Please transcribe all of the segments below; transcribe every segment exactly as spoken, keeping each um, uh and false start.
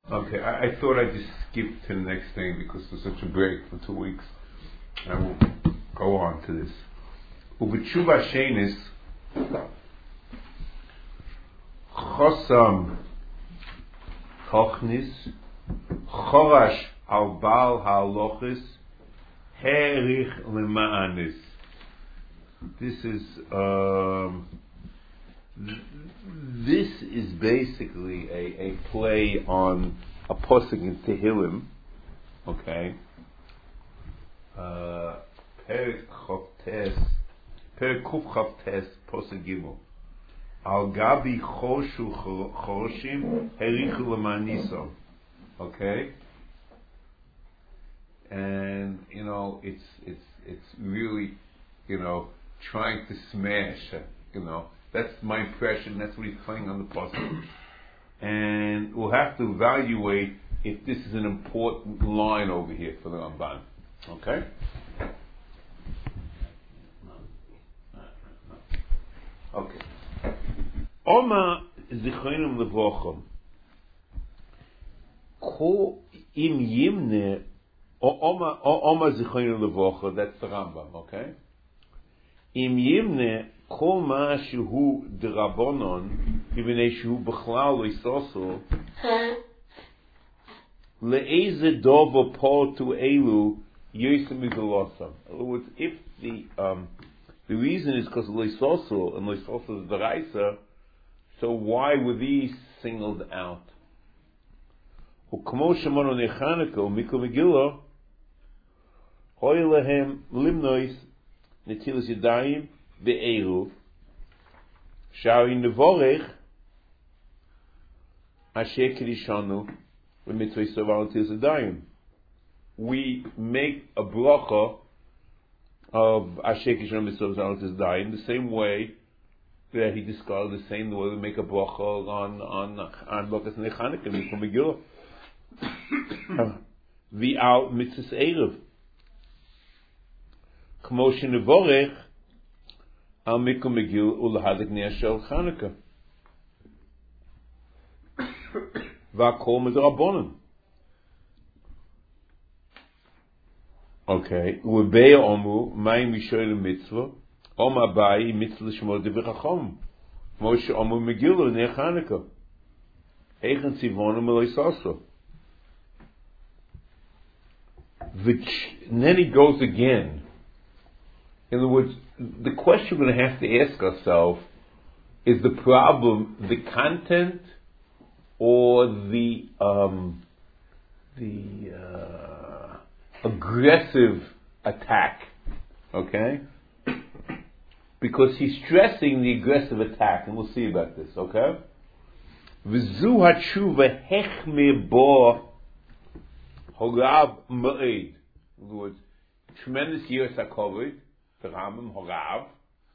Okay, I, I thought I'd just skip to the next thing because there's such a break for two weeks. I will go on to this. Ubetshuva shenis chosam kochnis chorash al bal halochis herich lemaanis. This is um, th- this is basically a, a play on a posuk in Tehillim. Okay. Uh, Per Chavtes, Per Kuf Chavtes, posuk Gimel. Al Gabi Choshu Choshim Herichu Lemaniso. Okay. And you know, it's it's it's really, you know, trying to smash. uh, You know, that's my impression. That's what he's playing on the puzzle. And we'll have to evaluate if this is an important line over here for the Ramban. Okay? Okay. Oma zichronim levochom. Ko im yimne. Oma Oma zichronim levochom. That's the Rambam. Okay? Im yimne. כל מה שהוא דרבנון, מפני שהוא בכלל לא יסוסו, לאיזה דובר פורטו אלו יסם מגלוסם. In other words, if the um, the reason is because of Leisoso, and Leisoso is the Raisa, so why were these singled out? וכמו שמענו נחנקה ומיקרו מגילה, הוי להם למנויס נטילת ידיים Be'eruv Shari Nevorech Asher Kedishanu V'mitzvah Soval Tizadayim. We make a bracha of Asher Kedishanu V'mitzvah Soval Tizadayim the same way that he described, the same way we make a bracha on on on Bokas Nechanik and from Megillah. V'al Mitzvah Erev Kmo Shenevorech Al Mikum Megil Ulahadik Neashel Chanukah. Vakol Medrabonim. Okay. Ubeya Omu Mai Mishoel Mitzvah. Om Abai Mitzvah Shmol Devichachom. Moshe Omu Megil Ne Chanukah. Eichen Sivonim Eloisaso. Then he goes again. In other words, the question we're going to have to ask ourselves is the problem the content or the um, the uh, aggressive attack? Okay, because he's stressing the aggressive attack, and we'll see about this. Okay, v'zu hatshuva hechme bo hogav ma'id. In other words, tremendous years are covered. The Rambam Horav,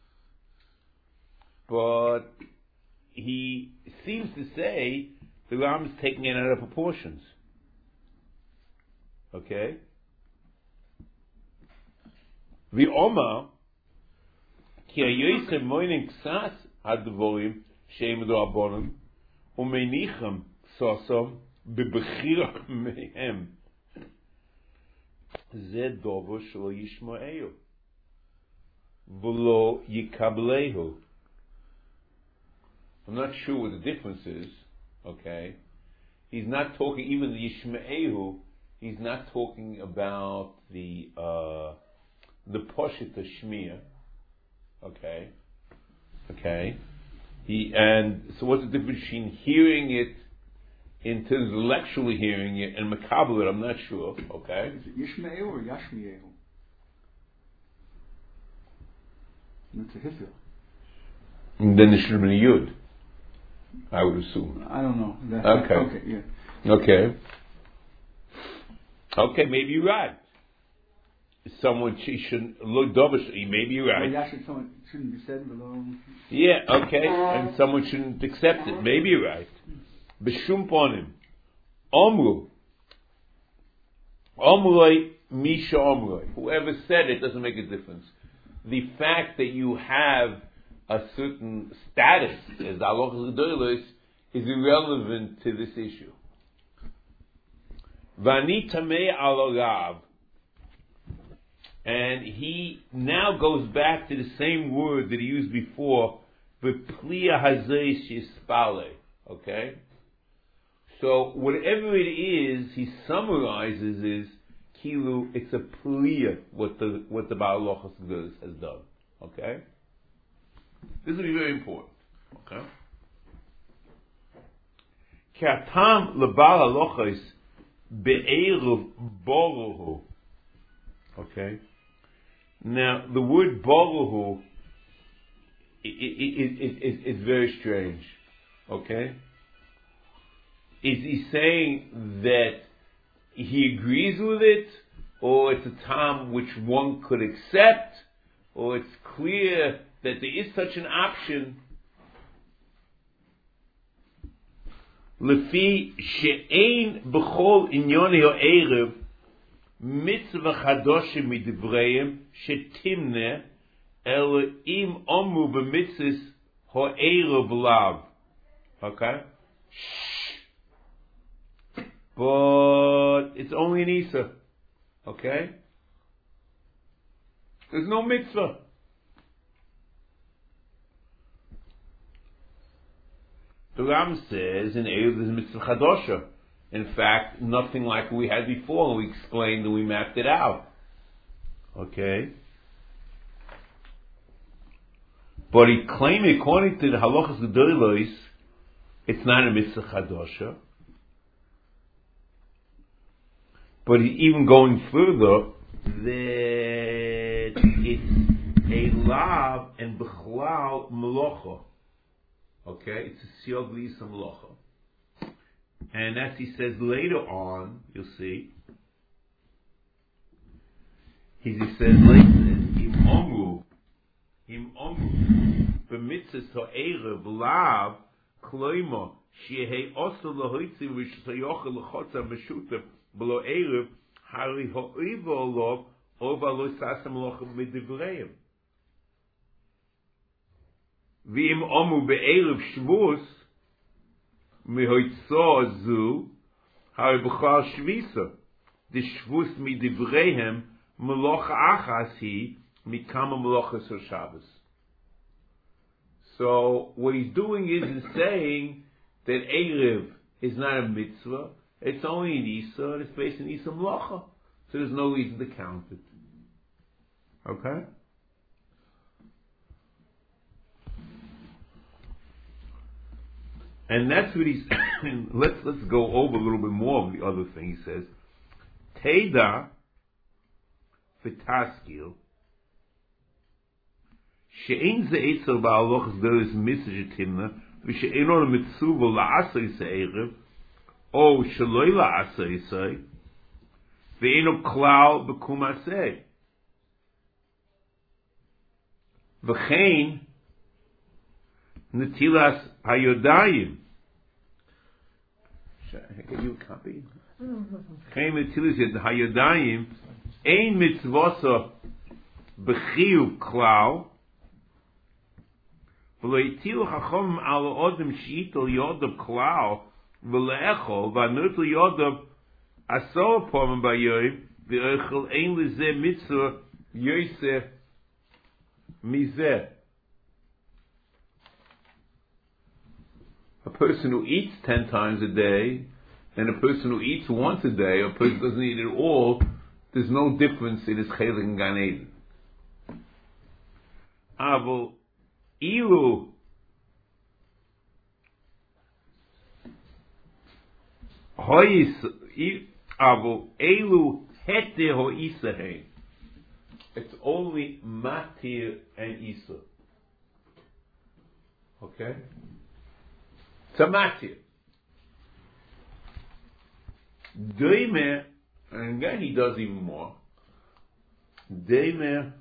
but he seems to say the Rambam is taking it out of proportions. Okay? V'oma ki hayoychem moinen ksas hadvorim sheim do'abonim u'meinichem ksasom bebechira mehem ze dovo shelo yishmo'eu V'lo yikablehu. I'm not sure what the difference is. Okay, he's not talking even the Yishme'ehu. He's not talking about the uh, the Poshita Shmiya. Okay, okay. He and so what's the difference between hearing it in terms of intellectually hearing it and Makabel it? I'm not sure. Okay. Is it Yishme'ehu or Yashmi'ehu? It's a hifil. And then there should have been a yud, I would assume. I don't know. That, okay. Okay. Yeah. Okay. Okay. Maybe you're right. Someone she shouldn't look dovish. Maybe you're right. Well, should, someone shouldn't be said below. Yeah. Okay. And someone shouldn't accept it. Maybe you're right. B'shum ponim. Omru. Omroi misha omroi. Whoever said it doesn't make a difference. The fact that you have a certain status as halachas gedolos is irrelevant to this issue. Vani tamei al Rav. And he now goes back to the same word that he used before, v'pliya hazei shispale. Okay? So whatever it is, he summarizes is, kilu, it's a pliya, what the, what the Baal Halochos has done. Okay? This will be very important. Okay? Katam lebal Halochos be'eruv boruhu. Okay? Now, the word boruhu is it, it, it, it, very strange. Okay? Is he saying that he agrees with it, or it's a time which one could accept, or it's clear that there is such an option? Lefi she'ein b'chol inyoni ha'erev mitzvah chadoshim midivreim shetimne el im omu b'mitzvahs ha'erev lav. Okay? But it's only an Isa. Okay? There's no mitzvah. The Ram says in Erev there's a mitzvah chadosha. In fact, nothing like we had before. We explained and we mapped it out. Okay? But he claimed, according to the Halachas Gedolos, it's not a mitzvah chadosha. But he's even going further, that it's a lav and b'chlal melocha. Okay? It's a siyog l'isa melocha. And as he says later on, you'll see, he says later, im omru, im omru, b'mitzvahs ha'erev lav, kloima, shehei osa l'hoitzi v'shayochel l'chotza meshuta, below erev, hari ha'oiva olav, ova lo sasam lochem midivreim. V'im omu be'erev shvus, mehoitzo zu, hari b'chal shvisa. The shvus midivreihem, melocha achas hi, mikama melochas Shabbos. So, what he's doing is, he's saying that erev is not a mitzvah, it's only an Isa, and it's based on Isa Mlacha. So there's no reason to count it. Okay? And that's what he's... let's let's go over a little bit more of the other thing he says. Teda v'taskil she'ein ze'etzel ba'alochas deris mitzvah timna v'she'ein ol mitzvah la'asay se'erev O shaloi la'asay say, ve'eno klal b'kum asay. V'chein netilas hayodayim. Should I give you a copy? V'chein netilas hayodayim ein mitzvosa b'chiyu klal v'lo yitilu chachom al odem she'itol yodav klal v'le'echol v'anutul yodav asor pomim b'yoyim v'echol ein lizeh mitzvah yosef mizeh. A person who eats ten times a day and a person who eats once a day, or a person who doesn't eat at all, there's no difference in his chelik and Gan Eden. Avol ilu hoyis avol elu hete hoisahe. It's only matir and isa. Okay? It's a matir. Deimer, and again he does even more. Deimer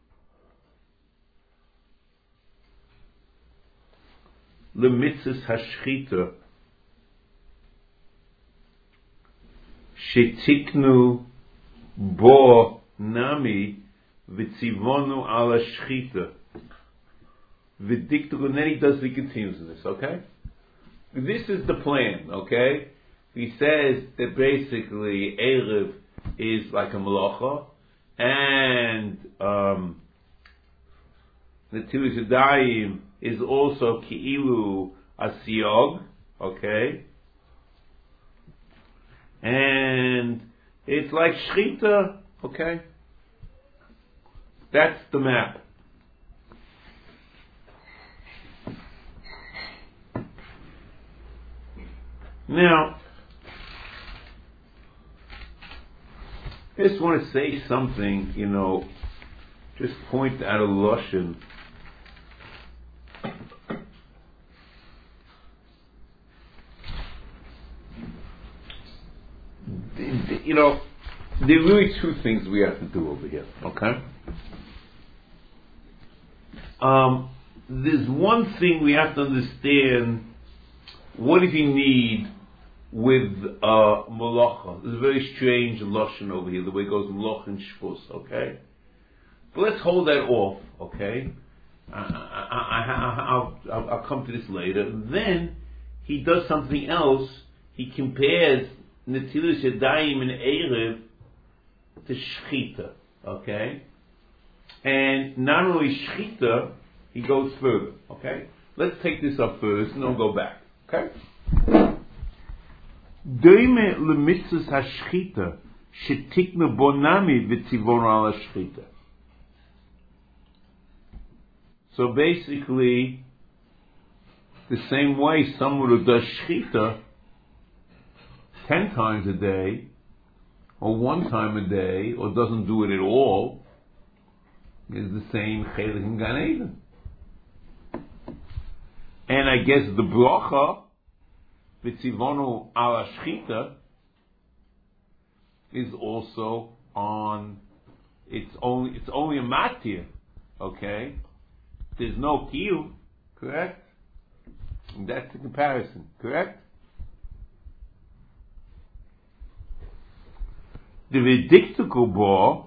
lemitzvahs hashchita shetiknu bo nami v'tzivonu ala shchita v'diktu. And then he does, he continues with this. Okay, this is the plan. Okay, he says that basically Erev is like a Malacha, and um, Netilas Yadayim is also Ki'ilu Asiyog, okay? And it's like Shechita, okay? That's the map. Now, I just want to say something, you know, just point out a Lashon. You know, there are really two things we have to do over here, okay? Um, there's one thing we have to understand. What did he need with uh, Malacha? There's a very strange Lashon over here, the way it goes Malacha and Shvus, okay? But let's hold that off, okay? I, I, I, I'll, I'll, I'll come to this later. Then he does something else. He compares Netilas Yadayim and Erev to Shechita, okay? And not only Shechita, he goes further, okay? Let's take this up first and then we'll go back. Okay? Doime lemitzvus hashchita shetikna bonami v'tzivon ala shchita. So basically, the same way someone who does shchita ten times a day, or one time a day, or doesn't do it at all, is the same chelik in Gan Eden. And I guess the bracha, v'tzivonu ala shchita, is also on. It's only it's only a matir, okay? There's no kiyuv, correct? And that's the comparison, correct? The v'diktiku bo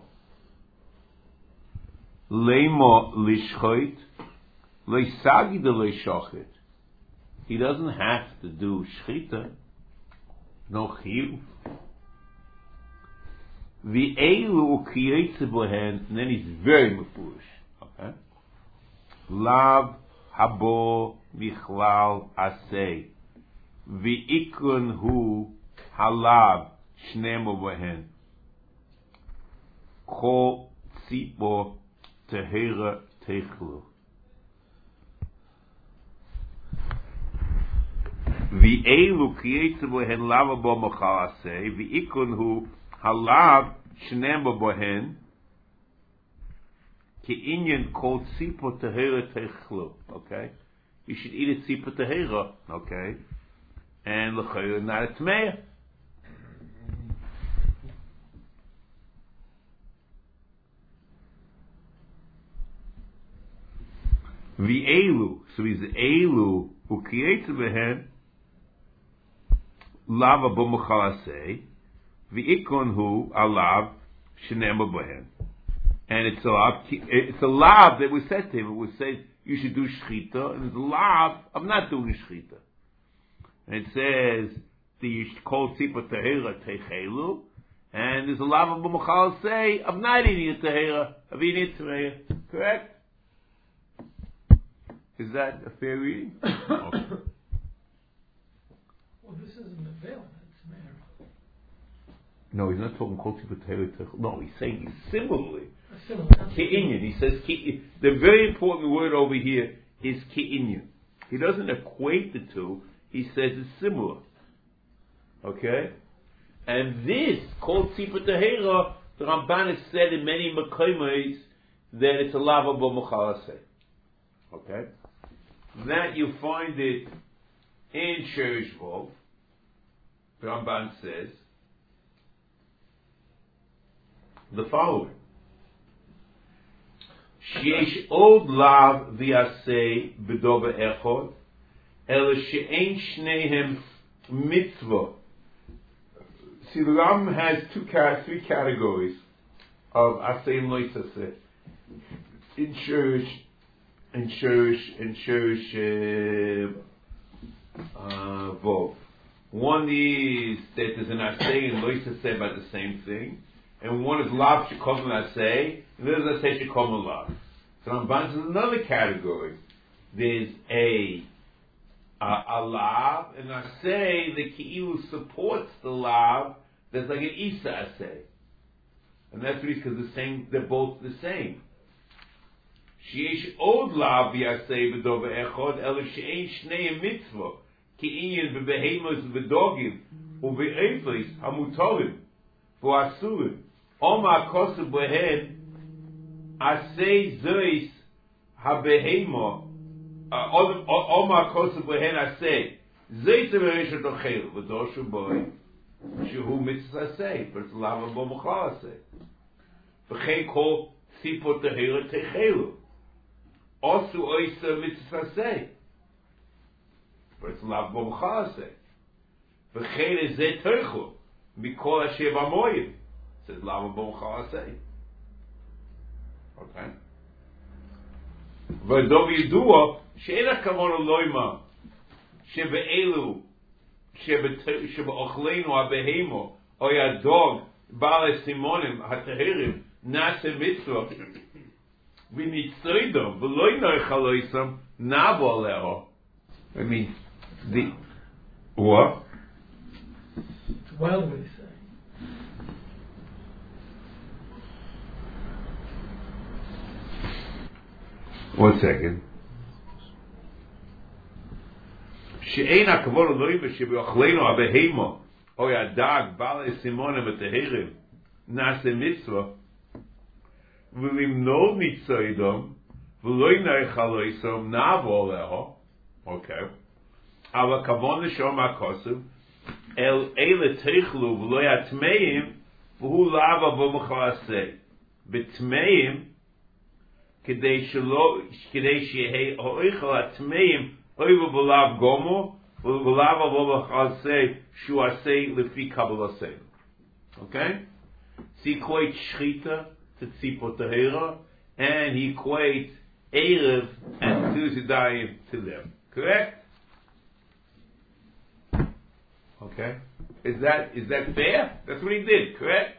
leimo lishchoit leisagi de leishochet. He doesn't have to do shchita, no chiyuv. The elu ukiyetze bohen, and then he's very mefurish. Okay, lav habo michlal asay, v'ikron hu halav shnemo bohen, kol tzipo tehera techlu. V'elu kiyetze bohen lava bo machal asay, v'ikron hu halav shnemo bohen, ki'inyan kol tzipo tehera techlu. Okay, you should eat a tzipo tehera. Okay, and l'chayr not a tmeya. V'elu, so he's elu ukiyetze bohen lava b'muchalasei, v'ikon hu alav shenema bohen, and it's a lav, it's a lav that was said to him. It was said you should do shchita, and it's a lav of not doing shchita. And it says the kol tzipa tehera techelu, and there's a lav b'muchalasei of not eating a tehera, of eating a tehera. Correct? Is that a fair reading? Okay. Well, this isn't a veil, it's mayor. No, he's not talking kol tzipa tehera. No, he's saying similarly. Similar. Ki'inyan. He says ki, the very important word over here is ki'inyan. He doesn't equate the two. He says it's similar. Okay? And this, kol tzipa tehera, the Ramban has said in many makomos that it's a lava bo muchalasei. Okay? That you find it in Sherishvov. The Ramban says the following. Sheyesh od lav v'yasei b'dova echod, ela she'ein shnehem mitzvah. See, the Rambam has two, three categories of asay and loisaseh. In Shurish, in Shurish, in Shurish uh, uh, Vov. One is that there's an asay and lois asay about the same thing, and one is lav shekom asay, and the other is asay shekom lav. So Ramban is another category. There's a a, a lav, and asay the ki'ilu supports the lav. There's like an isa asay, and that's because the same. They're both the same. Sheesh od lav yasay b'dov echod el she'ein shnei mitzvah ki'inyan b'behemos v'dogim u'be'efes hamutorim v'asurim oma kosu b'hen asay zois habehemo oma kosu b'hen asay zois habehemo dochel v'doshu boy shehu mitzvah asay but it's lav bo mechal asay v'chein kol tzipot tehera techelu also oisa mitzvah say, but it's lav bo mechal say. V'chein is zeh teichu mikol hashem amoyim. Says lav bo mechal say. Okay. V'dov yidua she'en hakavon loima shebe'elu shebe'ochlenu habehemo or yadog bale simonim hateherim nase mitzvah we need soidom, v'loy noichaloisam nabo aleho. I mean, the what? It's wild what he's saying. One second. She'ein hakavon loyim shebe'ochlenu habehemo o yadag bale simonim hateherim nase mitzvah. V'lim no mitzoidom, v'loy neichaloisom navo leho. Okay. Ava kavon l'shom ha'kosuv, el eile teichlu v'loy atmeim, v'hu lava v'mochal aseh. B'tmeim, k'dei shelo, k'dei shehei ha'oichel atmeim, oivu v'lav gomo, v'lava v'mochal aseh, shu aseh lefi kabel aseh. Okay? See, quite shchita, to tzipot tehera, and he equates Erev and Tuzidayim to them. Correct? Okay. Is that is that fair? That's what he did, correct?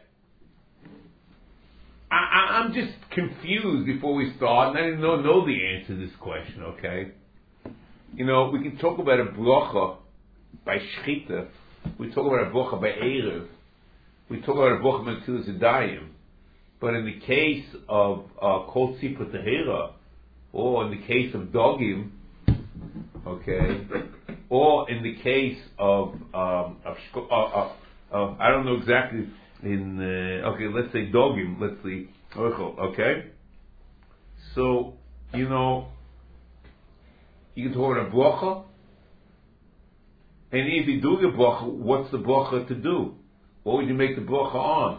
I, I, I'm just confused before we start, and I didn't know, know the answer to this question, okay? You know, we can talk about a bracha by Shechita, we talk about a bracha by Erev, we talk about a bracha by Tuzidayim. But in the case of Kol Tzipot Tehera, or in the case of Dogim, okay, or in the case of, um, of uh, uh, uh, I don't know exactly, in, uh, okay, let's say Dogim, let's see, okay? So, you know, you can talk about a bracha, and if you do the bracha, what's the bracha to do? What would you make the bracha on?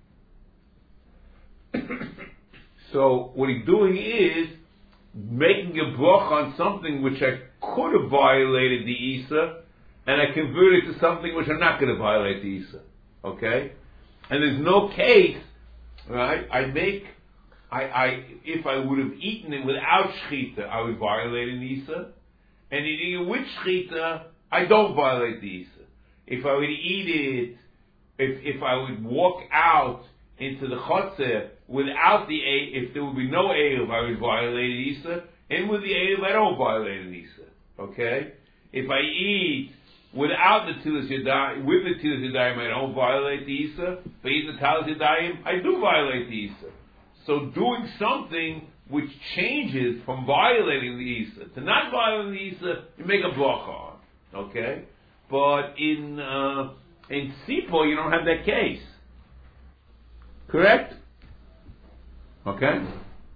So what he's doing is making a bracha on something which I could have violated the Isa, and I convert it to something which I'm not going to violate the Isa. Okay? And there's no case, right? I make, I, I, if I would have eaten it without shchita, I would violate an Isa, and eating it with shchita, I don't violate the Isa. If I would eat it, if if I would walk out into the chotzer without the A, if there would be no Erev, I would violate Isa, and with the Erev, I don't violate an Isa. Okay? If I eat without the Tilas Yadayim, with the Tilas Yadayim, I don't violate the Isa. If I eat the Talis Yadayim, I do violate the Isa. So doing something which changes from violating the Isa to not violating the Isa, you make a bracha on. Okay? But in, uh, in Sipo, you don't have that case. Correct? Okay?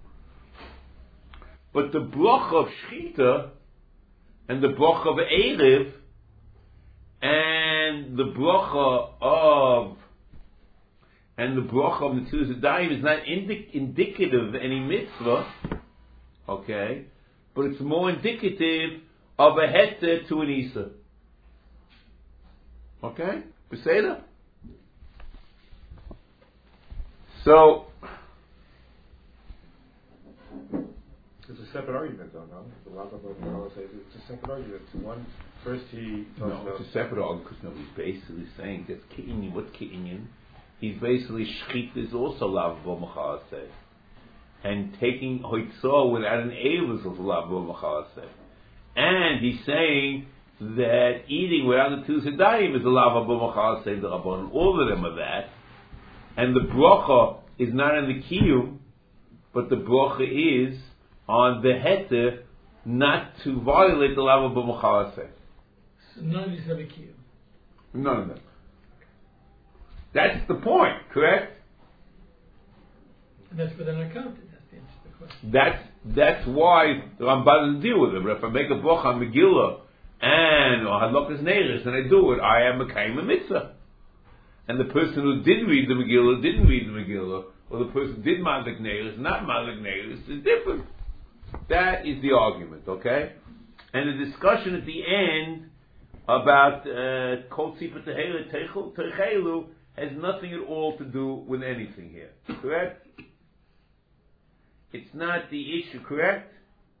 But the bracha of Shechita and the bracha of Erev and the bracha of and the bracha of Netilas Yadayim is not indi- indicative of any mitzvah, okay? But it's more indicative of a heter to an Isa. Okay? Beseda? So, it's a separate argument, though, no? The lack of a it's a separate argument. One First he talks No, about... it's a separate argument because no, he's basically saying that Ki'inyan, what Ki'inyan? He's basically Shechit is also Lav B'Machalase. And taking Hoitzah without an Eil is also Lav B'Machalase. And he's saying that eating without the two Sedayim is a Lav B'Machalase, the Rabban. All of them are that. And the Bracha is not on the Kiyum, but the Bracha is on the Heter not to violate the Lav B'Machalase. So none of these have a kiyum. None of them. That's the point, correct? And that's where they're not counted. That's the answer to the question. That's that's why the Ramban doesn't deal with it. But if I make a bracha on Megillah and or Hadlakas Neiris and I do it, I am Mekayim a mitzvah. And the person who did read the Megillah didn't read the Megillah, or the person did Madlik Neiris, not Madlik Neiris, is different. That is the argument, okay? And the discussion at the end about Kol Tzipah Techelu has nothing at all to do with anything here. Correct? It's not the issue, correct?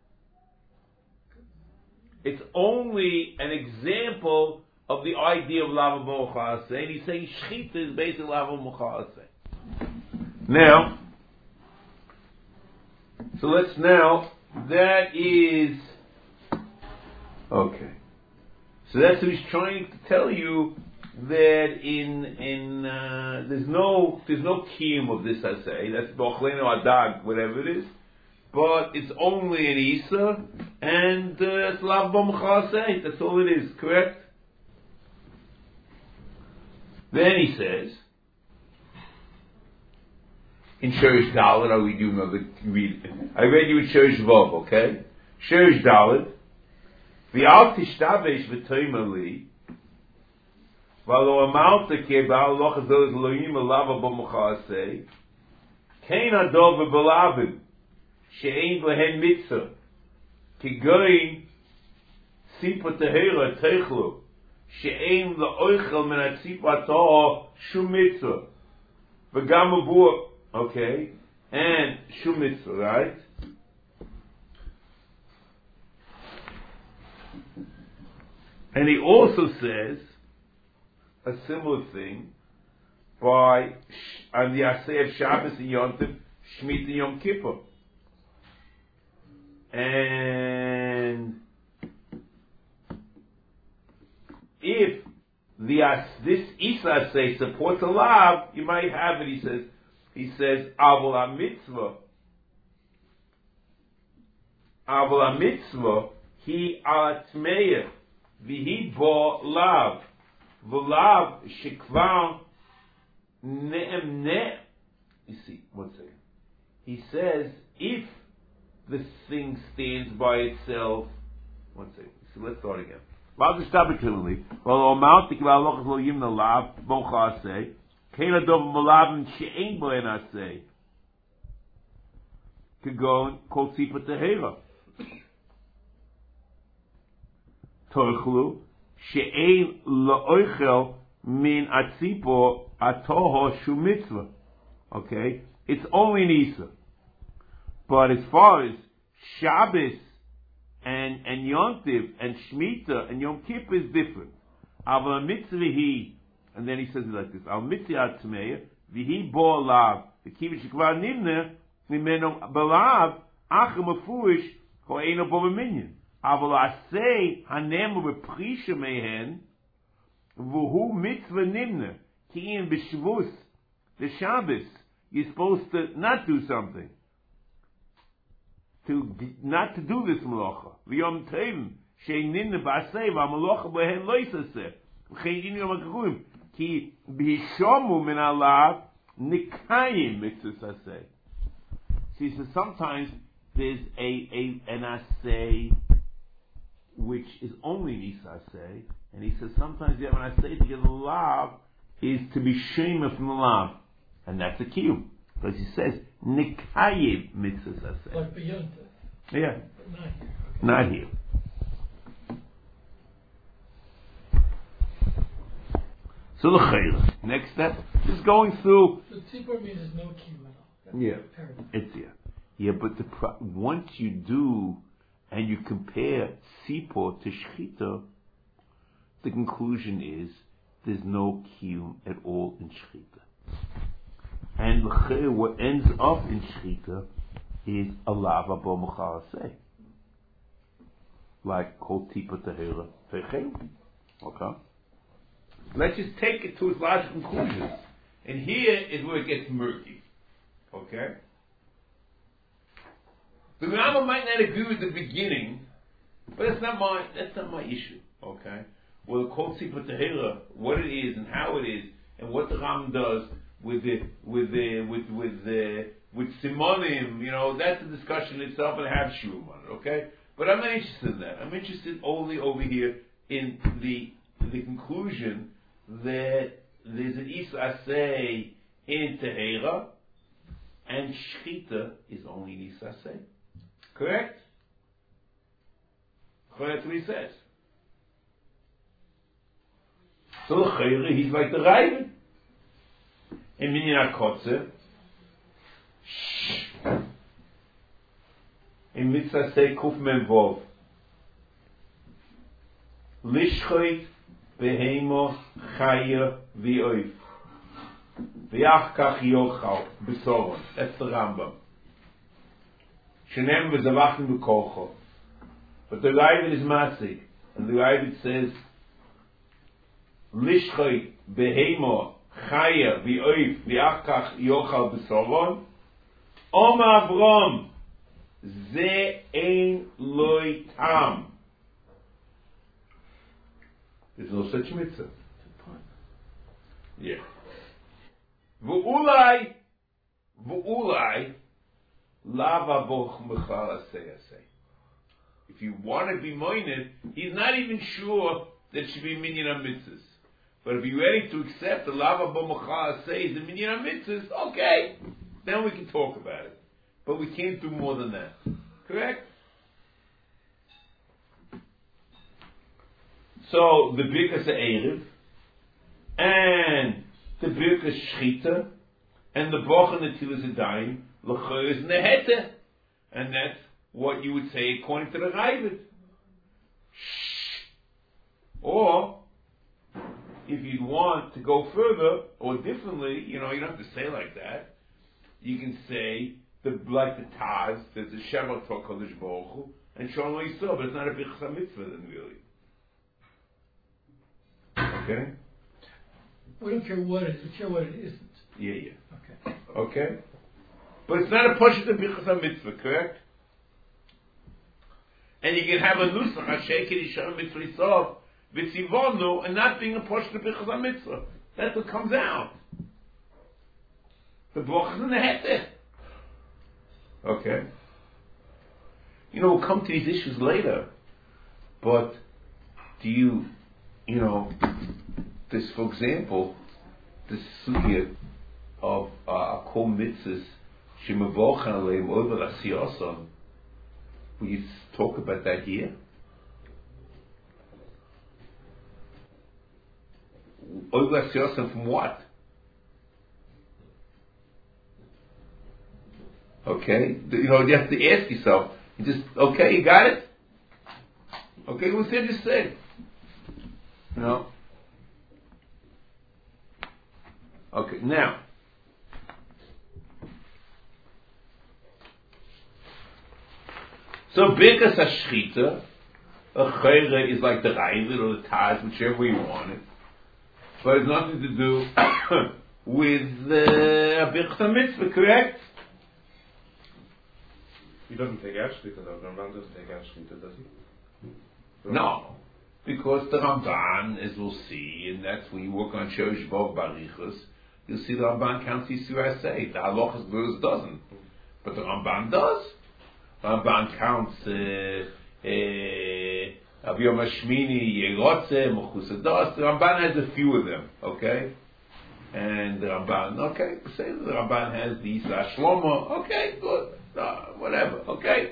It's only an example of the idea of Lava Mochase, and he's saying Shechita is basically Lava Mochase. Now, so let's now, that is, okay. So that's what he's trying to tell you, that in in uh, there's no there's no kiyum of this I say that's b'ochlenu adag whatever it is, but it's only an isa and uh, it's lav b'machaseh. That's all it is, correct? Then he says in Sherish Dalet, I read you another read. I read you in Sherish Vav, okay? Sherish Dalet. V'al tishtavesh v'toimali v'alo amalta ke'ba'al lochazol Elohim alava b'mochaseh kein adov v'belavim she'ein b'hen mitzvah kigoyin sipa tehera techlu she'ein la'oichel min ha'tzipa toho shum mitzvah v'gam avur, okay, and shum mitzvah, right? And he also says a similar thing by on the Aseh of Shabbos and Yom Tov, Shemitah and Yom Kippur. And if the this Isa say supports a lav, you might have it. He says, he says Avol HaMitzvah, Avol HaMitzvah, he alatmeya. V'hi bo lav, v'lav shekvar ne'emne. You see, one second. He says, if the thing stands by itself, one second. So let's start again. V'al t'shtabitulli, v'al omalt t'kival lochas lo yimna lav, mocha aseh, kein adov molavim she'ein bo en aseh, kegon kol tzipa tehera. Toichlu she'ein la'oichel min atzipo atoho shu mitzvah. Okay, it's only an Isa. But as far as Shabbos and and Yom Tov and Shemitah and Yom Kippur is different. Aval mitzvah he, and then he says it like this: Al mitzvah atmeya v'hi bo lav v'kivish shekvar nimne mimeno belav achem afurish ho'eino bo b'minyan. Aval asay hanemu b'prisha mehen v'hu mitzvah nimne ki'in b'shvus the Shabbos. You're supposed to not do something, to not to do this malacha. V'yom tevim she'in nimne b'asay v'amalacha b'hen lo yisaseh v'chein yom ha'kachuim ki b'hishomu min alav nikayim mitzvah asay. See, so sometimes there's a, a an asay which is only an Isa say, and he says sometimes the when I say to get the lav is to be shema from the lav, and that's a kiyum because he says nikayim mitzvah say. Like beyond it. Yeah, But not here. not here. So the chayla. Next step is going through. So tzipor means there's no kiyum at all. That's Yeah, paradigm. it's yeah, yeah. But the pro- once you do. And you compare Sipor to Shechita, the conclusion is there's no kiyum at all in shechita. And l'chei, what ends up in shechita is a lava bo mechalase. Like kol tipa tehera fechem. Okay? Let's just take it to its logical conclusions. And here is where it gets murky. Okay? The Rambam might not agree with the beginning, but that's not my that's not my issue. Okay? Well, kol tipa tehera, what it is and how it is, and what the Rambam does with the with the with with the with simonim, you know, that's a discussion itself, and have shurim on it. Okay? But I'm not interested in that. I'm interested only over here in the the conclusion that there's an Isa Aseh in Tehera, and Shechita is only an Isa Aseh. Correct? That's what he says. So L'chayre, he's like the Raven. In Minyan HaKotzer, in Mitzvah Say Kuf Menvov, Lishchoit Behemo Chaya V'oif V'ach Kach Yochal B'soron. That's the Rambam. Shenem V'zavachim B'kolcho. But the Ravid is Matzig, and the Ravid says Lishchoit Behemo Chaya V'oif V'ach Kach Yochal B'soron. Om Avrom Ze Ein Loi Tam. There's no such mitzvah. Yeah. V'ulai, v'ulai, lava boch mechal aseh aseh. If you want to be moined, he's not even sure that it should be minyan mitzvahs. But if you're ready to accept the lava boch mechal aseh is a minyan mitzvahs, okay, then we can talk about it. But we can't do more than that. Correct? So the Birkas Erev and the Birkas Shechita and the Boch and the Tilas Adayim l'chor is nehete, and that's what you would say according to the Ravid. Or if you want to go further or differently, you know, you don't have to say like that. You can say the like the Taz, there's a Shabbat for Kodesh Baruch Hu and Shalom Yisrael, but it's not a Birkas Mitzvah then really. Okay? We don't care what it is, we care what it isn't. Yeah, yeah. Okay. Okay? But it's not a push to Birchas HaMitzvah, correct? And you can have a nusach, Hashem Kedishah Mitzvah Yisrael, V'tzivonu, and not being a push to Birchas HaMitzvah. That's what comes out. The Boch is in the head. Okay? You know, we'll come to these issues later. But, do you... You know, this, for example, this sugya of kol mitzvahs shemavochan aleim over asiyason. Will you talk about that here? Over asiyason from what? Okay, you know, you have to ask yourself. You just okay, you got it. Okay, what's there to say? No. Okay, now. So Birkas HaShechita, a chayre is like the Ravid or the Taz, whichever you want it. But it's nothing to do with the uh, Birkas HaMitzvah, correct? He doesn't take out Shechita though. The Ramban doesn't take out Shechita, does he? No. Because the Ramban, as we'll see, and that's when you work on Shosh Bov Barichus, you'll see the Ramban counts Yisur Aseh. The Halachas verse doesn't. But the Ramban does. The Ramban counts Aviyom Hashmini, Yerotze, Mechusados. The Ramban has a few of them, okay? And the Ramban, okay, say the Ramban has the Yisra Shlomo, okay, good, no, whatever, okay?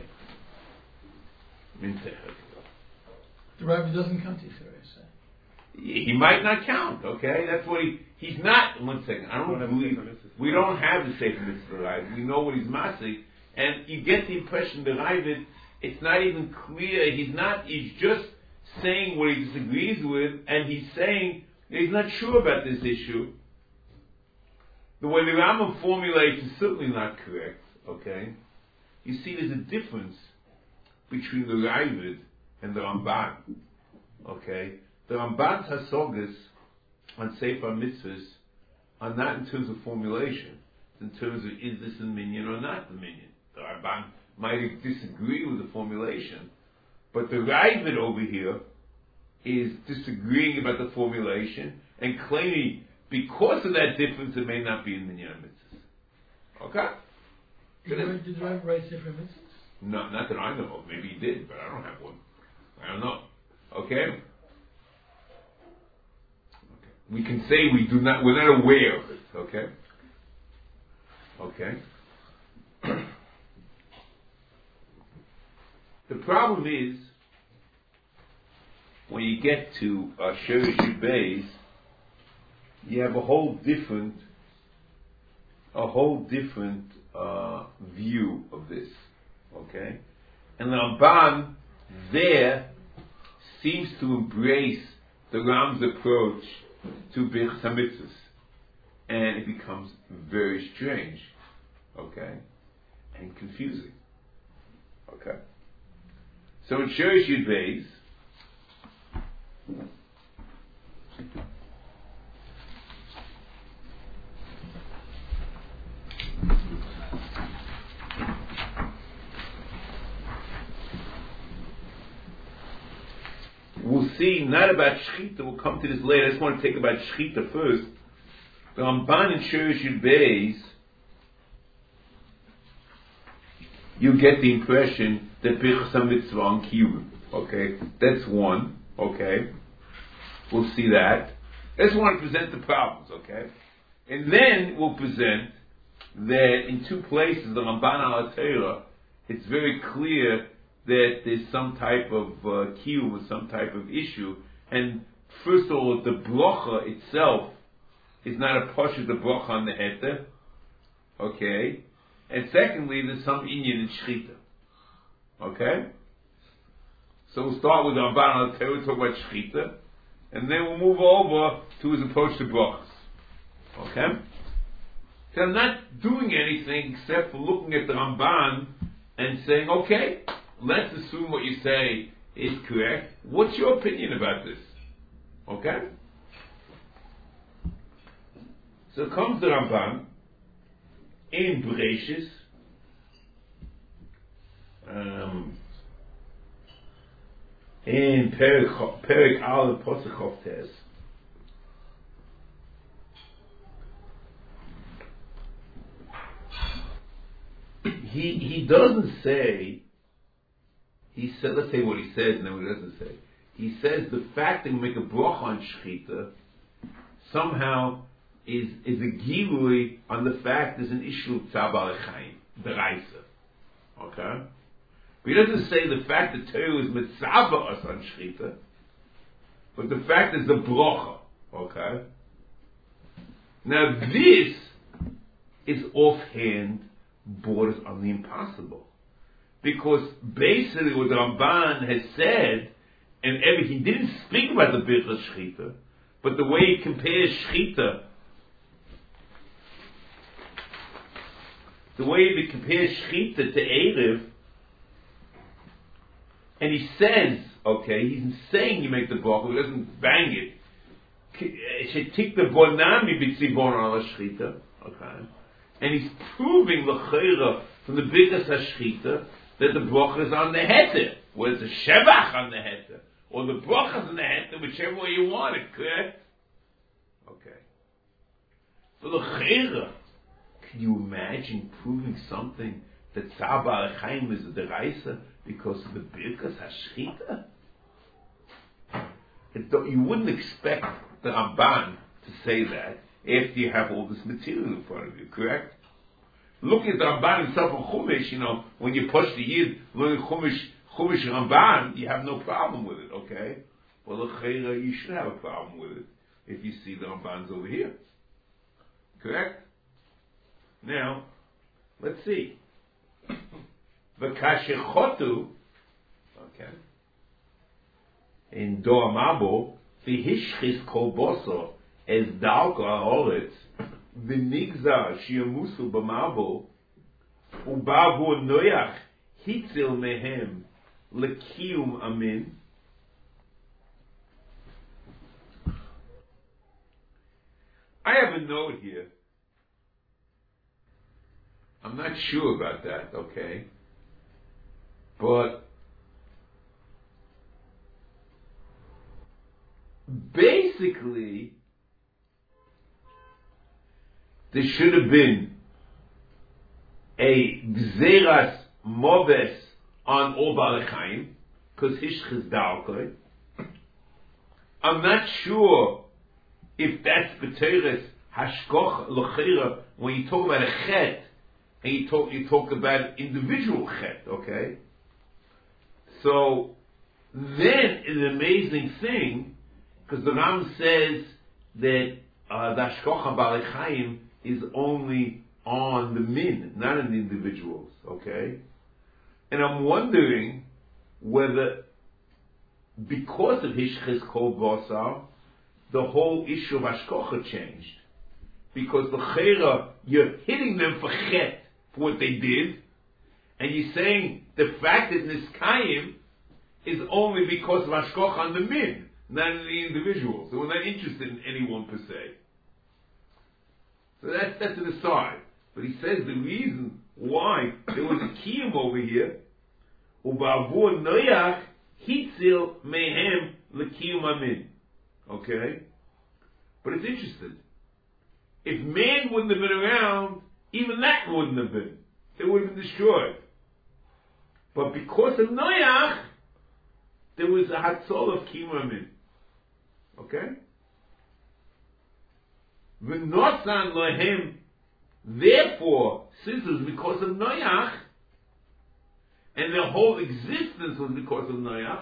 The rabbi doesn't count to Yisrael. He might not count, okay? That's what he... He's not... One second. I don't believe... We don't have the Sefer Mitzvah Ravid. We know what he's masik. And you get the impression that Ravid, it's not even clear. He's not... He's just saying what he disagrees with, and he's saying that he's not sure about this issue. The way the Rambam formulates is certainly not correct, okay? You see, there's a difference between the Ravid and the Ramban, okay? The Ramban's Hasogas on Sefer Mitzvahs are not in terms of formulation, in terms of is this a minion or not the minion. The Ramban might disagree with the formulation, but the Ravid over here is disagreeing about the formulation and claiming because of that difference it may not be in Minyan Mitzvahs. Okay? Did the, did the Ravid write Sefer Mitzvahs? No, not that I know of. Maybe he did, but I don't have one. I don't know. Okay? Okay. We can say we do not, we're not aware of it. Okay? Okay? The problem is, when you get to uh, Sheresh Beis, you have a whole different, a whole different uh, view of this. Okay? And the Ramban there seems to embrace the Ram's approach to Birchas HaMitzvahs. And it becomes very strange. Okay? And confusing. Okay? So in Sheresh Yud Beis, we'll see not about Shechita, we'll come to this later. I just want to take about Shechita first. The Ramban in Sheresh Yud Beis, you get the impression that Birchas HaMitzvah on Kiyum. Okay, that's one. Okay, we'll see that. I just want to present the problems. Okay, and then we'll present that in two places, the Ramban al Torah, it's very clear that there's some type of uh, Kiyum or some type of issue. And first of all, the bracha itself is not a pasha the bracha on the heter. Okay. And secondly, there's some inyan in Shechita. Okay? So we'll start with the Ramban al Torah, talk about Shechita, and then we'll move over to his approach to brachas. Okay? So I'm not doing anything except for looking at the Ramban and saying, okay, let's assume what you say is correct. What's your opinion about this? Okay? So comes the Ramban in Bereshis, um, in Perek Perek Aleph Posach Chof Tes. He he doesn't say. He said, let's say what he says, and then what he doesn't say. He says the fact that we make a bracha on Shechita somehow is is a gilui on the fact there's an issue of Tzar Baalei Chayim, Deraisa. Okay? But he doesn't say the fact that Torah is mitzvah us on Shechita, but the fact is the bracha. Okay? Now this is offhand borders on the impossible. Because basically what the Ramban has said, and every, he didn't speak about the Birchas Shechita, but the way he compares Shechita, the way he compares Shechita to Erev, and he says, okay, he's saying you make the bracha, he doesn't bang it. Shetik the bonami b'tzibon al Shechita, okay, and he's proving l'chayra from the Birchas Shechita that the bracha is on the heter, or it's a shevach on the heter, or the bracha is on the heter, whichever way you want it, correct? Okay. For l'chayra, can you imagine proving something that Tzar Baalei Chayim is a deraisa because of the Birchas HaShechita? You wouldn't expect the Ramban to say that after you have all this material in front of you, correct? Looking at the Ramban himself in Chumash, you know, when you push the Yid, learn Chumash, Chumash Ramban, you have no problem with it, okay? Well, l'chayra, you should have a problem with it if you see the Ramban's over here. Correct? Now, let's see. V'kashechotu, okay. in Doamabo, the Hishchis Kol Boso, as Dalka Oretz, the Nigza Shiamusu Bamabo, Ubavu Noyach, Hitzil Mehem, Lekium Amin. I have a note here. I'm not sure about that, okay? But basically, there should have been a Gzeras Moves on all Baalei Chayim, because Hishchis Dalkoi. I'm not sure if that's B'teres Hashkoch L'chira, when you talk about a Chet, and you talk, you talk about individual Chet, okay? So, then an amazing thing, because the Ram says that uh, the Hashkoch Baalei Chayim is only on the min, not on the individuals, okay? And I'm wondering whether, because of Hishchis Kol Bosar, the whole issue of Hashkocha changed. Because the Chera, you're hitting them for Chet, for what they did, and you're saying the fact that Niskayim is only because of Hashkocha on the min, not in the individuals. So we're not interested in anyone per se. So that's, that's an aside. But he says the reason why there was a kiyum over here, Ubavur Noyach Hitzil Mehem Lekiyum Amin. Okay? But it's interesting. If man wouldn't have been around, even that wouldn't have been. It would have been destroyed. But because of Noyach, there was a Hatzol of Kiyum Amin. Okay? V'nosan Lohem. Therefore, since it was because of Noach, and their whole existence was because of Noach,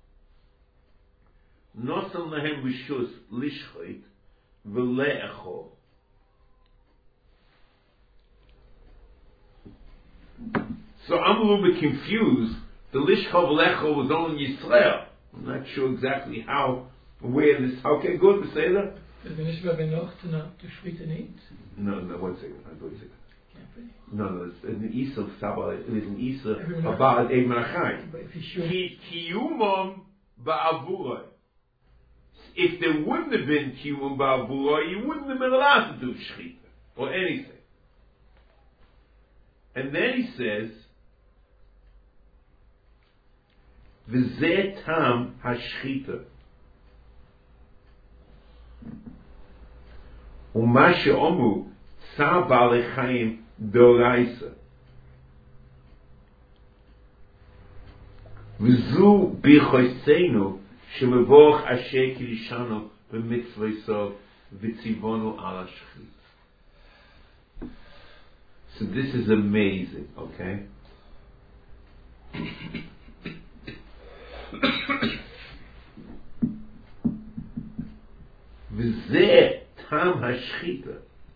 Nosan Lahem Rishus Lishchait V'le'echo. So I'm a little bit confused. The Lishcha V'le'echo was only Yisrael. I'm not sure exactly how, where this, okay, good to say that. Is the Nishba ben Noch to not to Shvita need? No, no, one second. I thought you said. No, no, it's an Isa of Saba. It is an Isa about a Merachai. Kiyumam ba'avura. If there wouldn't have been Kiyumam ba'avura, you wouldn't have been allowed to do Shechita or anything. And then he says, V'zeh tam hashchita. Uma she'omru tzar baalei chayim doraisa. V'zu b'choseinu shemevoch asher kirishanu b'mitzvosov v'tzivonu ala shechit. So this is amazing, okay? V'zeh tam hashchita.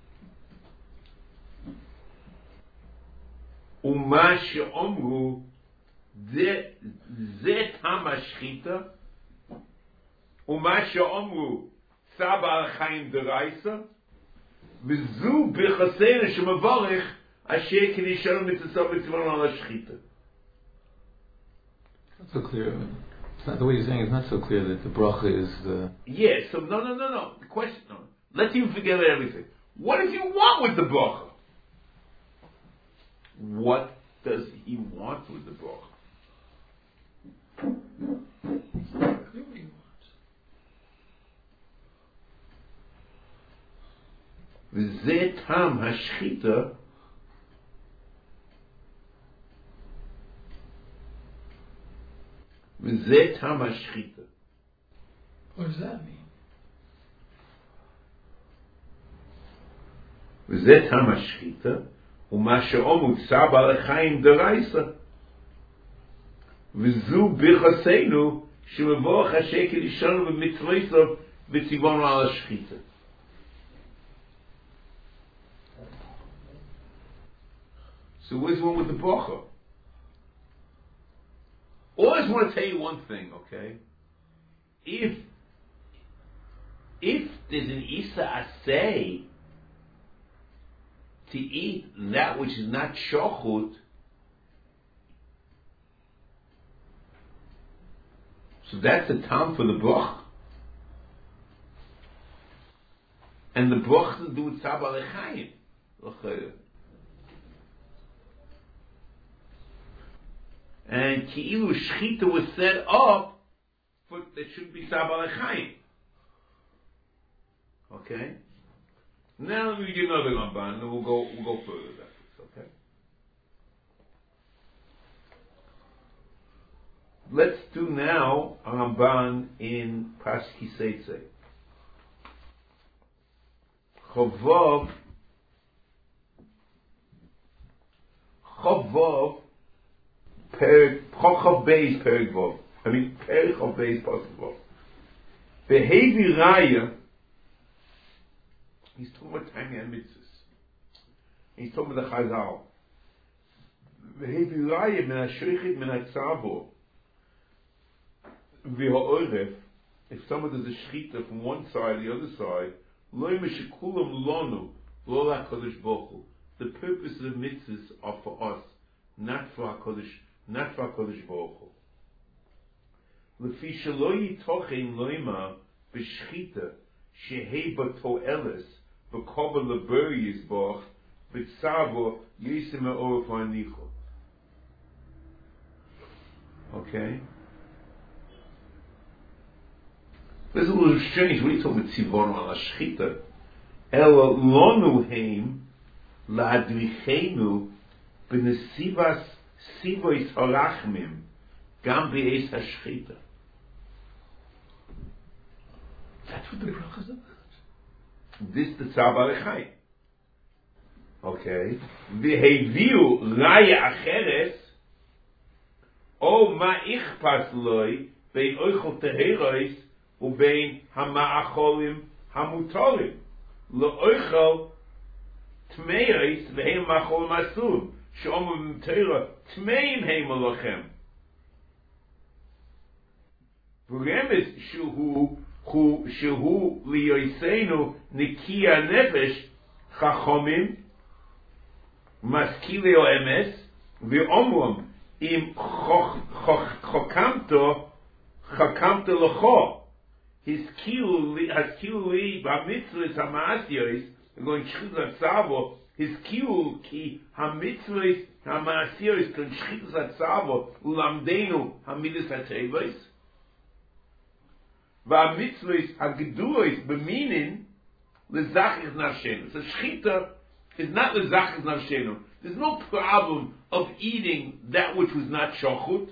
Uma she'omru zeh tam hashchita. Uma she'omru tzar baalei chayim deraisa. V'zu b'chaseinu shemevorech asher kinishanu mitzvosov v'tzivonu ala shechita. Not so clear. It's not the way you're saying. It's not so clear that the bracha is the. Yes. Yeah, so no, no, no, no. The question. No. Let's even forget about everything. What does he want with the bracha? What does he want with the bracha? Exactly what he wants. V'zeh tam hashchita. V'zeh tam hashchita. What does that mean? V'zeh tam hashchita. Uma she'omru tzar baalei chayim deraisa. V'zu b'chaseinu shemevorech asher kirishanu b'mitzvosov v'tzivonu ala shechita. So where's one with the bracha? Always want to tell you one thing, okay? if if there's an Isa Asay to eat that which is not Shochut, so that's the time for the Brach. And the Brach to do with Tzava L'chaim. And Ki'ilu Shchita was set up for there should be Tzava L'chaim. Okay? Now let me give another Ramban, and then we'll go we'll go further with that. Okay? Let's do now a Ramban in Pasch Kiseitze. Chavav Chavav Per Chochav Beis Perek Vav. I mean Perek Chav Beis Pasuk Vav. Behavi Raya. He's talking about Tanya and Mitzvahs. He's talking about the Chazal. Behavi Raya Min HaShoichet Min HaTzavo. V'ha'oref. If someone does a shchita from one side, the other side. Lo Meshikulam Lonu Lo HaKadosh Baruch Hu. The purpose of the mitzvahs are for us, not for HaKadosh, not for HaKadosh Baruch Hu. Lefi shelo yitochen loima b'shchita shehei b'to'eles v'kova leber yizbach v'tzavo yisem ha'oref ha'anicho. Okay? This is a little strange. What are you talking about tzivon al hashchita? Ela lonu heim la'adrichenu b'nesivas sivois harachmim gam be'es hashchita. That's what the bracha is about. This the tzava l'chai. Okay. V'heviu raya acheres o ma ichpas loi bein oichel teherois ubein hama'acholim hamutarim lo'oichel tmeis v'heim ma'acholim asum she'omim teira tmeim heim alochem v'remes shuhu hu shehu liyoseinu nikia nefesh chachomim maskileo emes v'omrom im chokamto chokamto l'cho. His kiuli has kiuli b'mitzvahs ha'ma'asiyos. We're going shchita tzavo. His kiul ki ha'mitzvahs ha'ma'asiyos kan shchita tzavo ulamdenu ha'midas ha'tevos. V'amitzvahs ha'gedulos b'minin l'zachis nafshenu. So shchita is not l'zachis nafshenu. There's no problem of eating that which was not shochut.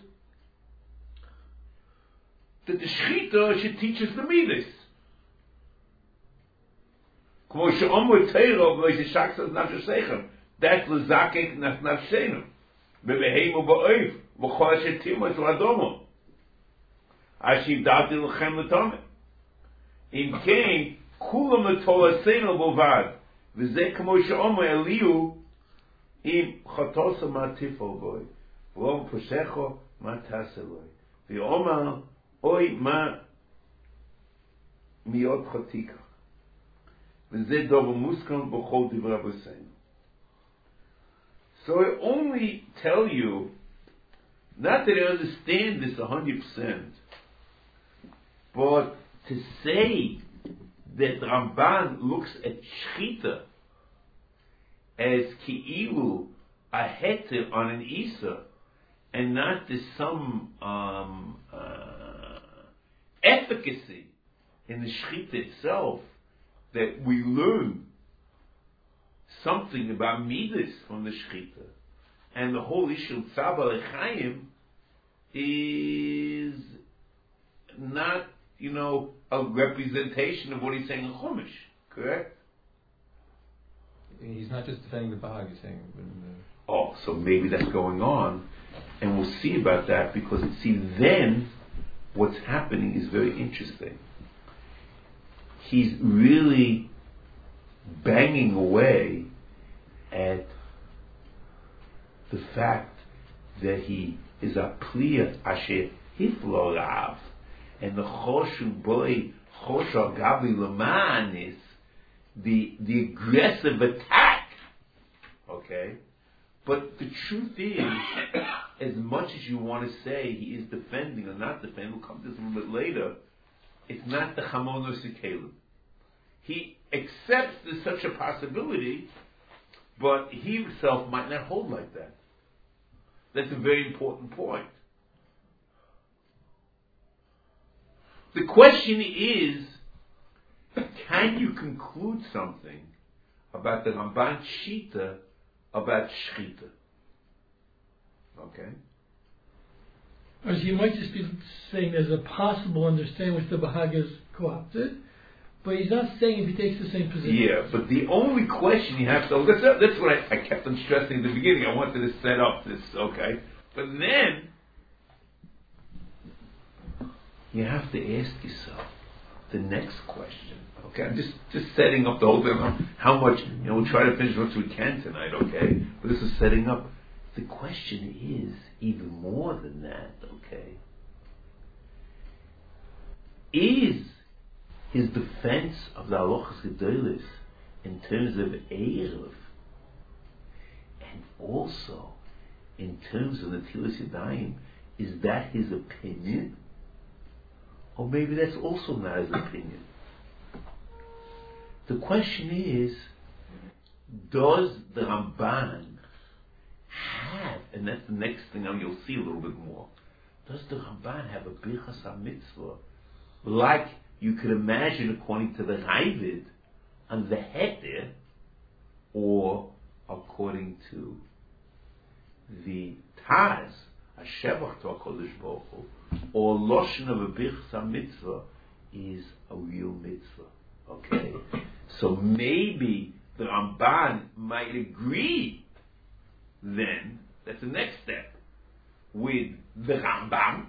That the shchita should teach us the midas. That's l'zakek nafshenu. B'behemu ba'oif v'chol shetima to adomo. Ashiv dati l'chem l'tomeh. In kain kulam l'tolasenu bovad v'zeh kamo she'omer Eliu im chatosa matifo boy v'om poshecho mataseloi v'omar oy ma miot chatika v'zeh dovo muskam b'chol divra b'seinu. So I only tell you, not that I understand this a hundred percent, but to say that Ramban looks at shchita as ki'ilu a heter on an isa, and not as some um, uh, efficacy in the shchita itself, that we learn something about midas from the shchita, and the whole issue of tzava l'chaim is not, you know, a representation of what he's saying in Chumash, correct? He's not just defending the Bahag, he's saying. Uh, oh, so maybe that's going on, and we'll see about that, because see, then what's happening is very interesting. He's really banging away at the fact that he is a pliya asher hiflo rav, and the choshu boy choshu gabi leman is the the aggressive attack. Okay, but the truth is, as much as you want to say he is defending or not defending, we'll come to this a little bit later. It's not the chamonos Caleb. He accepts there's such a possibility, but he himself might not hold like that. That's a very important point. The question is, can you conclude something about the Ramban Shita about Shchita? Okay? Or you might just be saying there's a possible understanding which the Bahag has co-opted, but he's not saying if he takes the same position. Yeah, but the only question you have to... That's, that's what I, I kept on stressing at the beginning. I wanted to set up this, okay? But then, you have to ask yourself the next question. Okay, I'm just, just setting up the whole thing. How much, you know, we'll try to finish as much as we can tonight, okay? But this is setting up. The question is even more than that, okay? Is his defense of the halachas gedolos in terms of Erev and also in terms of the Netilas Yadayim, is that his opinion? Or maybe that's also not his opinion. The question is, does the Ramban have, and that's the next thing you'll see a little bit more, does the Ramban have a Birchas HaMitzvah like you could imagine according to the Ravid and the Heter, or according to the Taz, a Shevach to HaKadosh Baruch Hu, or Loshen of a Birchas HaMitzvah is a real mitzvah. Okay? So maybe the Ramban might agree then, that's the next step, with the Rambam,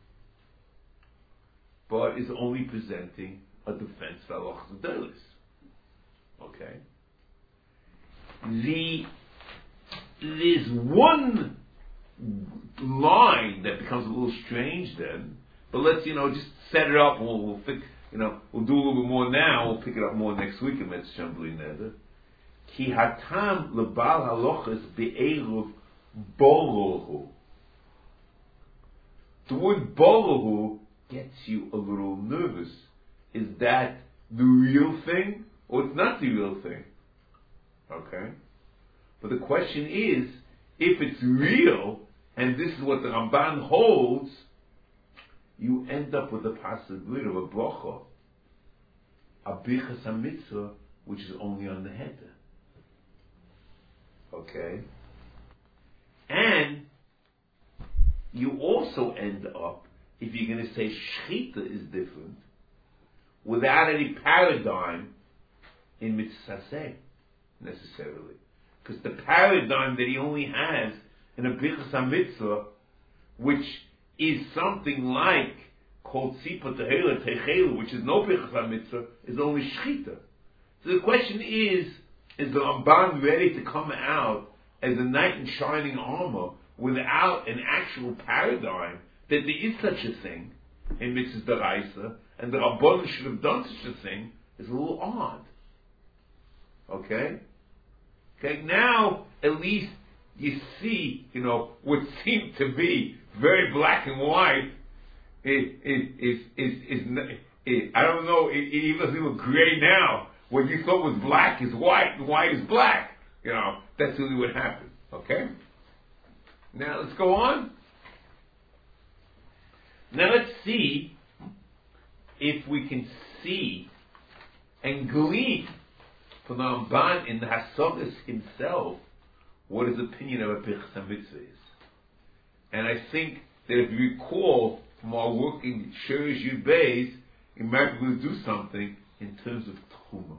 but is only presenting a defense for halachas gedolos. Okay? The, there's one line that becomes a little strange then, but let's, you know, just set it up and we'll, we'll fix, you know, we'll do a little bit more now, we'll pick it up more next week in Mitzvah Bli Neder. Ki hatam lebal halachas be'eruv borohu. The word borohu gets you a little nervous. Is that the real thing, or it's not the real thing? Okay? But the question is, if it's real, and this is what the Ramban holds, you end up with the possibility of a bracha, a Birchas HaMitzvah, which is only on the header. Okay? And you also end up, if you're going to say Shechita is different, without any paradigm in Mitzvah necessarily. Because the paradigm that he only has in a Birchas HaMitzvah, which is something like called Tzipa Tehela Techelu, which is no Birchas HaMitzvah, is only Shechita. So the question is, is the Ramban ready to come out as a knight in shining armor without an actual paradigm that there is such a thing in Mitzvah D'Oraisa, and the Rabbanan should have done such a thing, is a little odd. Okay? Okay, now at least you see, you know, what seemed to be very black and white, it, it, it, it, it, it, I don't know, it, it even doesn't look gray now. What you thought was black is white, and white is black. You know, that's really what happened. Okay? Now let's go on. Now let's see if we can see and glean from the Ramban in the Hasagas himself what his opinion of a Birchas HaMitzvah is. And I think that if you recall from our work in Sherish Yud Beis, we might be able to do something in terms of Tchuma.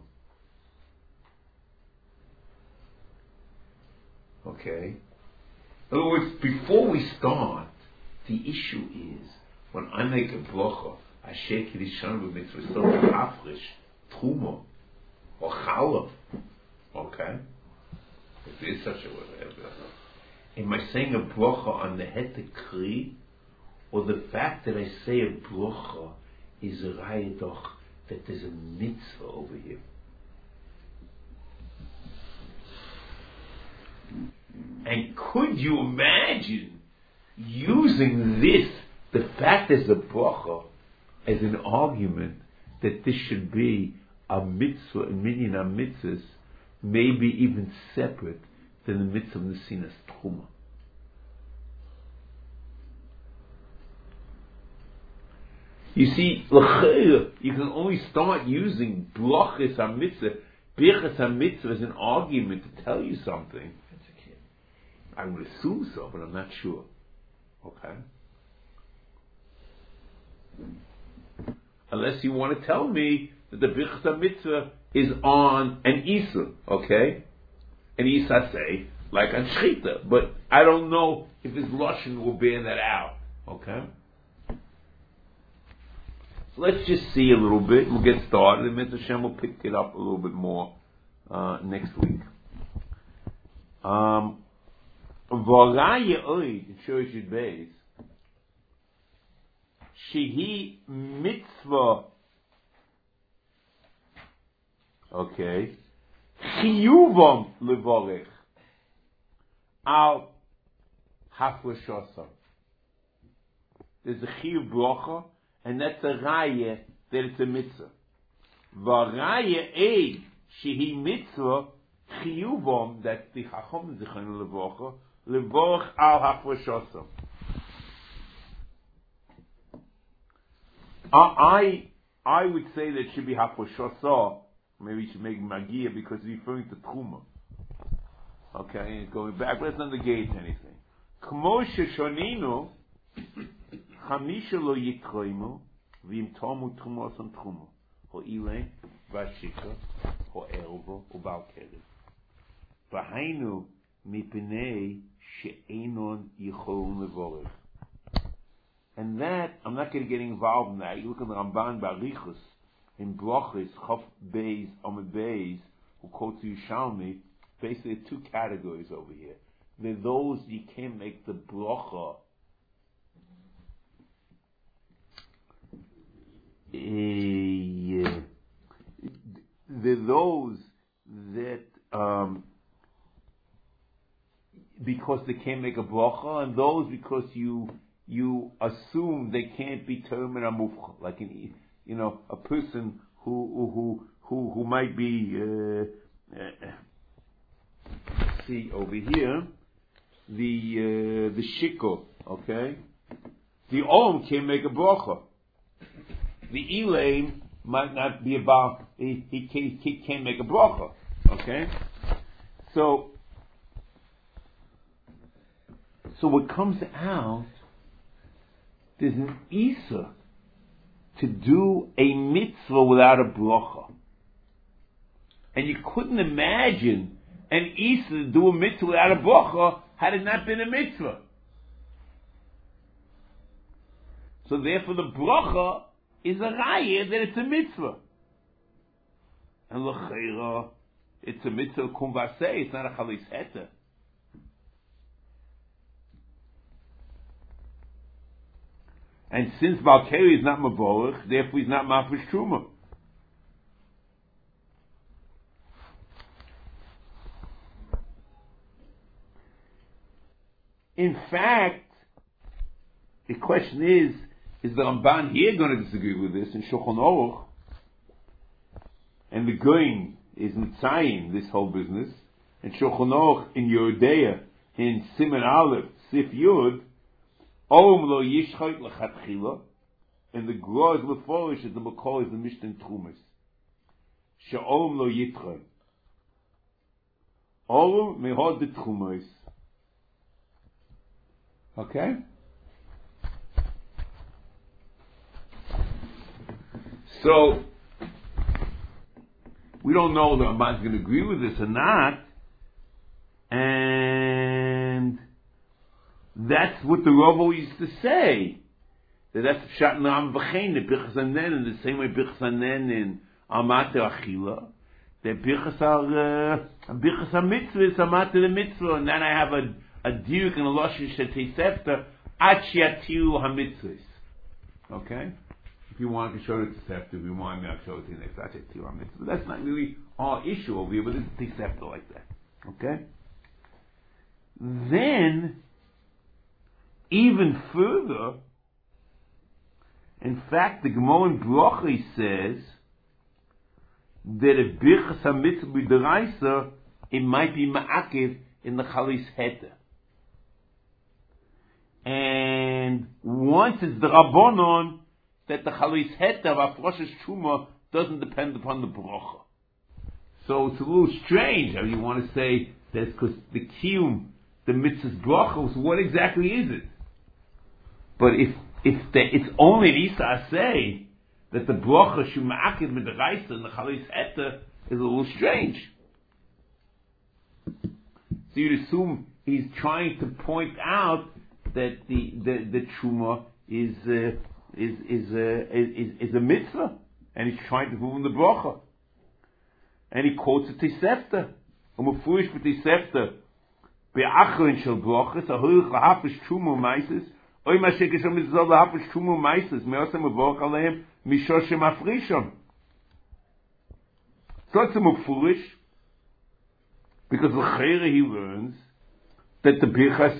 Okay? In other words, before we start, the issue is, when I make a bracha, Asher Kiddushan b'mitzvah, so Afrish, Tchuma, or Challah, okay? If there is such a word, am I saying a bracha on the heter kri, or the fact that I say a bracha is a raya doch that there's a mitzvah over here. And could you imagine using this, the fact there's a bracha, as an argument that this should be a mitzvah, a minyan a mitzvahs, maybe even separate than the mitzvah of Nesinas Truma? You see, l'chayr, you can only start using brachas a mitzvah, birchas a mitzvah as an argument to tell you something. I would assume so, but I'm not sure. Okay? Unless you want to tell me that the birchas a mitzvah is on an Isa, okay? And Isa say, like on Shechita, but I don't know if his Lashon will bear that out, okay? So let's just see a little bit, we'll get started, and Mister Hashem will pick it up a little bit more uh, next week. Um, V'raya oid, in Shurish Yud Beis, shehi mitzvah, okay, chiyuvom levorech al hafreshosam. There's a chiyuv bracha, and that's a raya that it's a mitzvah. V'raya eid shehi mitzvah chiyuvom, that's the chacham zichron levorcha, levorech al hafreshosam. I I would say that it should be hafreshosah. Maybe you should make magia because it's referring to truma. Okay, and going back, let's not negate anything. Kmo sheshoninu chamisha lo yitkroimu v'im tomu trumos on trumo ho ilay v'ashika ho elvo ubal kerev v'hainu mipnei she'enon yichol levorech. And that, I'm not going to get involved in that. You look at the Ramban Barichus in Brachos, Chof Beis, Amud Beis, who quotes Yerushalmi. Basically, two categories over here. There are those you can't make the bracha. Uh, there are those that um, because they can't make a bracha, and those because you. You assume they can't be termed a mufcha, like in, you know, a person who who who who might be. Uh, uh, see over here, the uh, the shiko, okay. The om can make a bracha. The elaine might not be about. He he can't, he can't make a bracha, okay. So so what comes out. There's an Isa to do a mitzvah without a bracha. And you couldn't imagine an Isa to do a mitzvah without a bracha had it not been a mitzvah. So therefore the bracha is a raya that it's a mitzvah. And l'cheira, it's a mitzvah kum vaseh, it's not a chalis heter. And since Balkari is not Mavorach, therefore he's not Mafresh Truma. In fact, the question is, is the Ramban here going to disagree with this in Shulchan Aruch? And the Goyim is Mitzayim, this whole business. And Shulchan Aruch in Yehudeya, in Siman Aleph, Sif Yud, Om lo yishchot lechatchila, and the groz leforish is the makor is the Mishnah Trumas. She'om lo yitchot. Om mehod the Trumas. Okay? So, we don't know if the Ramban's going to agree with this or not, and that's what the Ravo used to say. That that's Pshat Na'am V'chein, the Birchas Hanen, in the same way Birchas Hanen in Amate Achila. That Birchas Birchas HaMitzvah is Amate the Mitzvah, and then I have a, a Diuk and a Lashon Shetei Sefta, Ach Yatiu HaMitzvahs. Okay? If you want to show it to Sefta, if you want me, I'll show it to you next. I said Tira Mitzvah. But that's not really our issue over here, but it's the Sefta like that. Okay? Then, even further, in fact, the Gemara in Brochi says that a Birchas HaMitzvah b'Deraisa, it might be ma'akiv in the Chalis Heta. And once it's the Rabbonon, that the Chalis Heta of Afroshes Truma doesn't depend upon the Brocha. So it's a little strange how you want to say that it's because the Kiyum, the Mitzvah's Brocha, so what exactly is it? But if if the, it's only the Isa say that the Brocha Shuma'akid with the Reisa and the Chalis Heta is a little strange. So you'd assume he's trying to point out that the the, the Truma is uh, is is, uh, is is a mitzvah, and he's trying to move in the Brocha. And he quotes a Tisefta. Umufurish with Tisefta. Be'achrin shel Brochas, ahoyich lahafish Truma meises, oy ma shekeshom mitzvah lahafish Truma meises, me'osem u'borach alehem, mishoshem afrishom. So it's a Mufurish, because l'cheira he learns that the Birchas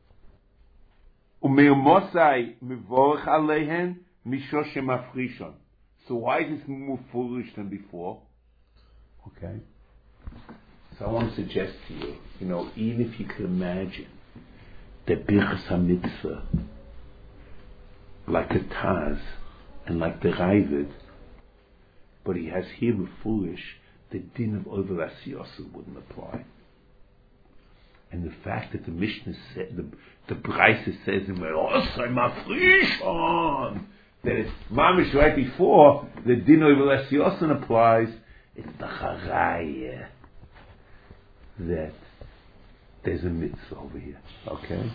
u'me'omosai mivorach alehem, mishoshem afrishom. So why is this more foolish than before? Okay. So I want to suggest to you, you know, even if you could imagine that Birchas HaMitzvah, like the Taz and like the Ravid, but he has here with foolish, the din of Ovel Asiyosu wouldn't apply. And the fact that the Mishnah said, the, the Braisa says in Me'osai Mafrishon, that it's Mamish right before the din of Ovel Asiyosu applies, it's the Charayah that there's a mitzvah over here. Okay?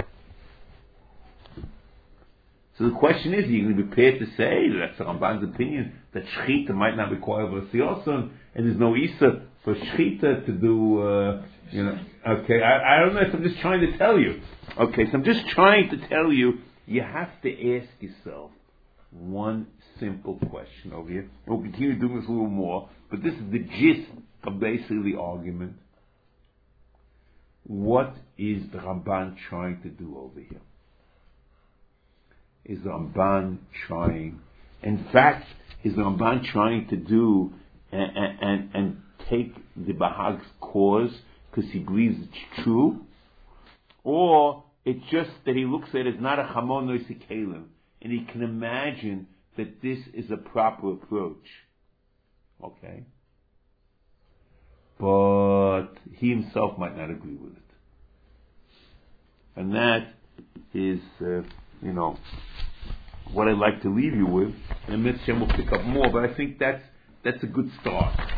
So the question is, are you going to be prepared to say, that's the Ramban's opinion, that Shechita might not require Vasiyoson, and there's no Isa for Shechita to do, uh, you know, okay, I, I don't know if I'm just trying to tell you. Okay, so I'm just trying to tell you, you have to ask yourself one simple question over here. We'll continue doing this a little more, but this is the gist of basically the argument. What is the Ramban trying to do over here? Is the Ramban trying, in fact, is the Ramban trying to do and, and, and take the Bahag's cause because he believes it's true? Or it's just that he looks at it as not a Chamon Noisikalim, and he can imagine that this is a proper approach. Okay? But he himself might not agree with it. And that is, uh, you know, what I'd like to leave you with. And Mitzvah will pick up more, but I think that's that's a good start.